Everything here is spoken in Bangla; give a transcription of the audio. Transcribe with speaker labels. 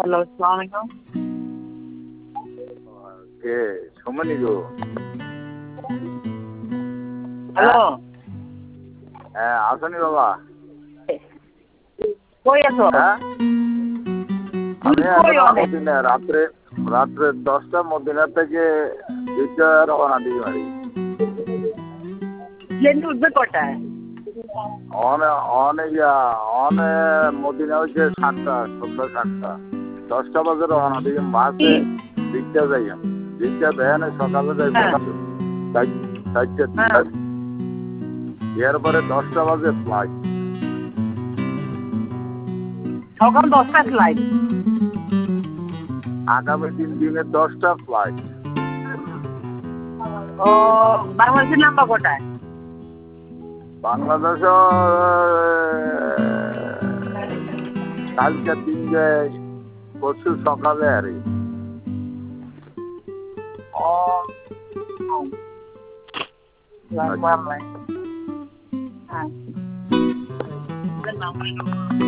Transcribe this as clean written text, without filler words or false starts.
Speaker 1: হ্যালো, আসসালামু আলাইকুম।
Speaker 2: কে সুমনি গো?
Speaker 1: হ্যালো,
Speaker 2: হ্যাঁ আসনি বাবা?
Speaker 1: কই আছো?
Speaker 2: হ্যাঁ আমি
Speaker 1: কই
Speaker 2: এখন
Speaker 1: অনেক?
Speaker 2: মদিনা রাত্রে রাত্রে 10টা মদিনা থেকে দুইটা রওনা দিই বাড়ি।
Speaker 1: প্লেন উঠবে কটায়?
Speaker 2: অনে মদিনা হচ্ছে 7টা, সন্ধ্যা 7টা। 10টা বাজে রওনা দিই বাসে। দিকটা যাই দিকটা দেয় সকালে যাই
Speaker 1: হ্যাঁ, হ্যাঁ।
Speaker 2: এরপরে 10টা বাজে ফ্লাইট।
Speaker 1: সকাল 10টায় ফ্লাইট।
Speaker 2: আগামী 3 দিনে 10টা ফ্লাইট।
Speaker 1: ও, বাংলাদেশের নাম্বার কটায়?
Speaker 2: বাংলাদেশ কালকে 3 পরশু সকালে আর
Speaker 1: ও, নাম্বার নাই। হ্যাঁ। নাম্বার